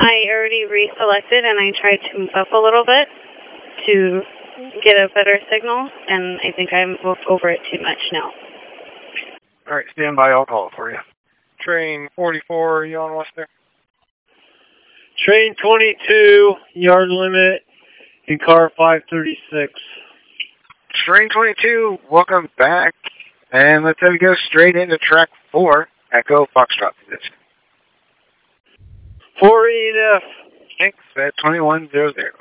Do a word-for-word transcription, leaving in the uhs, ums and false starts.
I already reselected and I tried to move up a little bit to get a better signal, and I think I'm over it too much now. All right, stand by. I'll call it for you. Train forty-four, you on Western? Train twenty-two, yard limit in car five thirty-six. Train twenty-two, welcome back. And let's have you go straight into track four, Echo Foxtrot position. four eight F. Thanks, at twenty-one hundred.